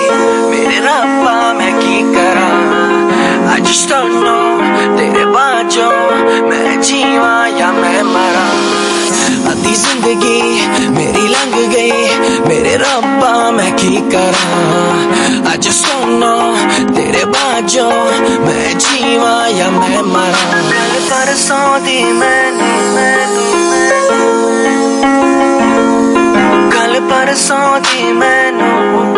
मेरे रब्बा मैं की करा। I just don't know तेरे बाजों मैं जीवा या मैं मरा। आधी जिंदगी मेरी लंघ गई, मेरे रब्बा मैं की करा। I just don't know तेरे बाजों मैं जीवा या मैं मरा। कल परसों दी मैनू कल परसों दी मैनू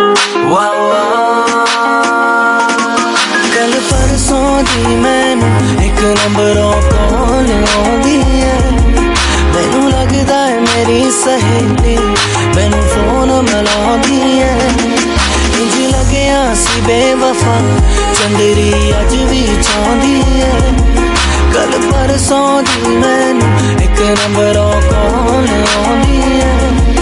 कल परसों दी मैनू एक नंबरों कॉल आउंदी है। मैनू लगदा है मेरी सहेली मैनू फोन मिलाउंदी है। इंज लग्या सी बेवफा चंदरी अज भी चाहती है। कल परसों दी मैनू एक नंबरों कॉल आउंदी है।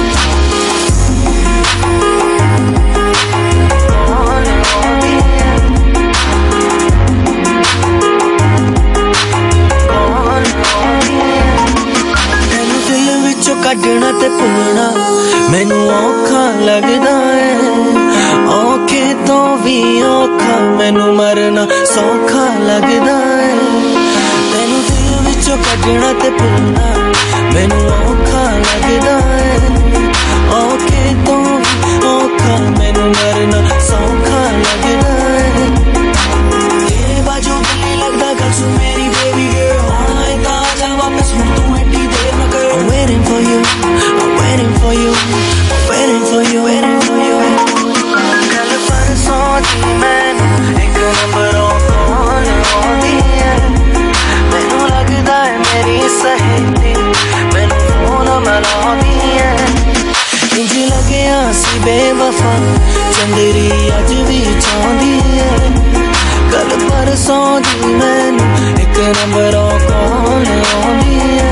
कढ़ना ते भुलना मैनू औखा लगदा है। औखे तो भी औखा मैनू मरना सौखा लगदा है। तेनू दिल विचों कढ़ना ते भुलना मैनू औखा लगदा है। औखे तो भी औखा मैनू मरना सौखा लगदा है। तेरे बाजू गले लगदा गल सुन मेरी बेबी गर्ल। आए ता आजा वापस मुड़ तू एडी देर ना कर। I'm waiting for you, I'm waiting for you, I'm waiting for you, waiting for you। कल परसों दी मैनू एक नंबरों कॉल आउंदी है। मैनू लगदा है मेरी सहेली मैनू फोन मिलाउंदी है। इंज लग्या सी बेवफा चंदरी अज भी चाहती है। कल परसों दी मैनू एक नंबरों कॉल आउंदी है।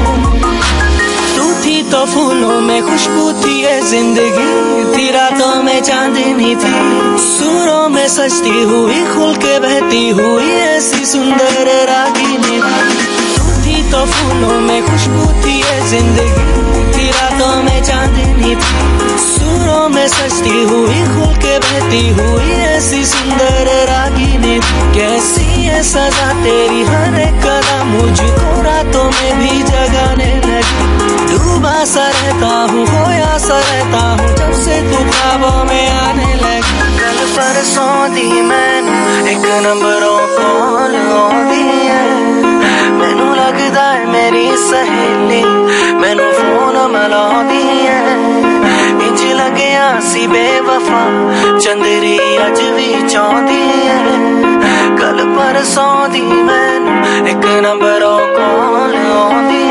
तो फूलों में खुशबू थी ये जिंदगी थी, रातों में चांदनी थी, सूरों में सजती हुई खुल के बहती हुई ऐसी सुंदर रागिनी थी। तो फूलों में खुशबू थी ये जिंदगी थी, रातों में चांदनी थी, सूरों में सजती हुई खुल के बहती हुई ऐसी सुंदर रागिनी। कैसी है सजा तेरी हर एक कदम मुझको रातों में भी जगाने लगी। डूबा सा रहता हूँ खोया सा रहता हूँ जब से तू ख्वाबों में आने लगी। कल परसों दी मैनू एक नंबरों कॉल आउंदी है। मैनू लगदा है मेरी सहेली मैनू फोन मिलाउंदी है। इंज लग्या सी बेवफा चंदरी अज भी चाहती है। कल परसों दी मैनू एक नंबरों कॉल आउंदी